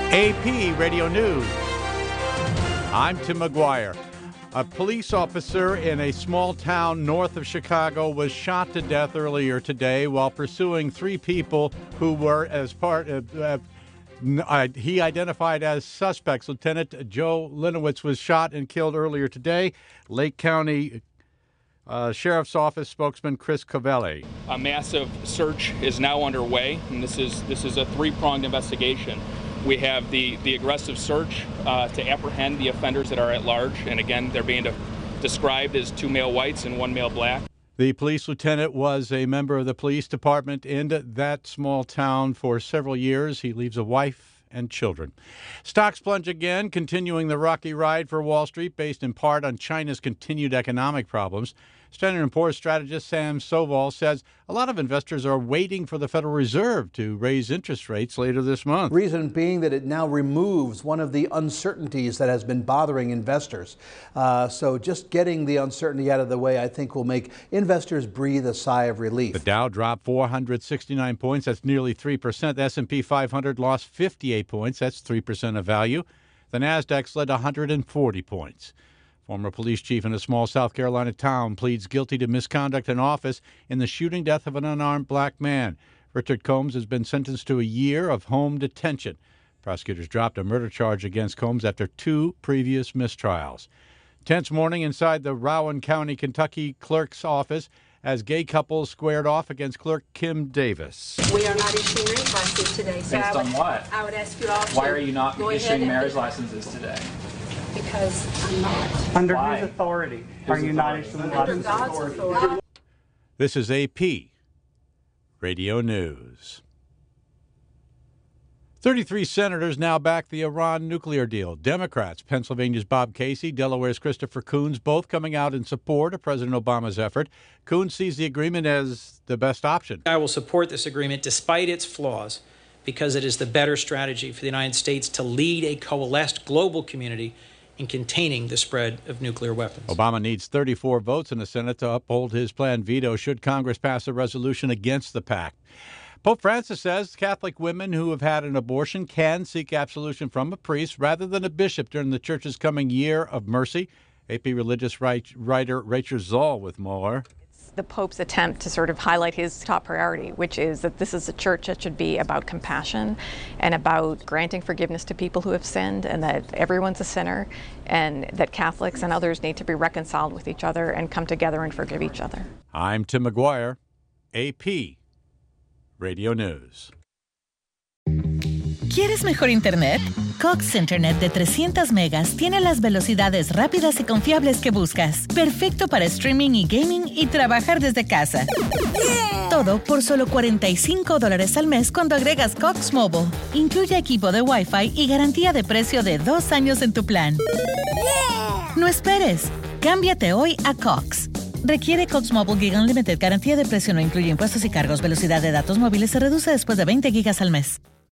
AP Radio News. I'm Tim McGuire. A police officer in a small town north of Chicago was shot to death earlier today while pursuing three people who were he identified as suspects. Lieutenant Joe Linowitz was shot and killed earlier today. Lake County Sheriff's Office spokesman Chris Covelli. A massive search is now underway, and this is a three-pronged investigation. We have the aggressive search to apprehend the offenders that are at large, and again, they're being described as two male whites and one male black. The police lieutenant was a member of the police department in that small town for several years. He leaves a wife and children. Stocks plunge again, continuing the rocky ride for Wall Street, based in part on China's continued economic problems. Standard & Poor's strategist Sam Stovall says a lot of investors are waiting for the Federal Reserve to raise interest rates later this month. Reason being that it now removes one of the uncertainties that has been bothering investors. So just getting the uncertainty out of the way, I think, will make investors breathe a sigh of relief. The Dow dropped 469 points. That's nearly 3%. The S&P 500 lost 58 points. That's 3% of value. The NASDAQ slid 140 points. Former police chief in a small South Carolina town pleads guilty to misconduct in office in the shooting death of an unarmed black man. Richard Combs has been sentenced to a year of home detention. Prosecutors dropped a murder charge against Combs after two previous mistrials. Tense morning inside the Rowan County, Kentucky clerk's office as gay couples squared off against clerk Kim Davis. We are not issuing marriage licenses today. So Based on what? I would ask you all to Why are you not issuing marriage licenses today? Because I'm not. Under whose authority are you not issuing licenses? Under God's authority. This is AP Radio News. 33 senators now back the Iran nuclear deal. Democrats, Pennsylvania's Bob Casey, Delaware's Christopher Coons, both coming out in support of President Obama's effort. Coons sees the agreement as the best option. I will support this agreement despite its flaws, because it is the better strategy for the United States to lead a coalesced global community in containing the spread of nuclear weapons. Obama needs 34 votes in the Senate to uphold his planned veto should Congress pass a resolution against the pact. Pope Francis says Catholic women who have had an abortion can seek absolution from a priest rather than a bishop during the Church's coming year of mercy. AP religious writer Rachel Zoll with more. The Pope's attempt to sort of highlight his top priority, which is that this is a church that should be about compassion and about granting forgiveness to people who have sinned, and that everyone's a sinner, and that Catholics and others need to be reconciled with each other and come together and forgive each other. I'm Tim McGuire, AP Radio News. ¿Quieres mejor internet? Cox Internet de 300 megas tiene las velocidades rápidas y confiables que buscas. Perfecto para streaming y gaming y trabajar desde casa. Todo por solo $45 al mes cuando agregas Cox Mobile. Incluye equipo de Wi-Fi y garantía de precio de 2 años en tu plan. No esperes. Cámbiate hoy a Cox. Requiere Cox Mobile Gig Unlimited. Garantía de precio no incluye impuestos y cargos. Velocidad de datos móviles se reduce después de 20 gigas al mes.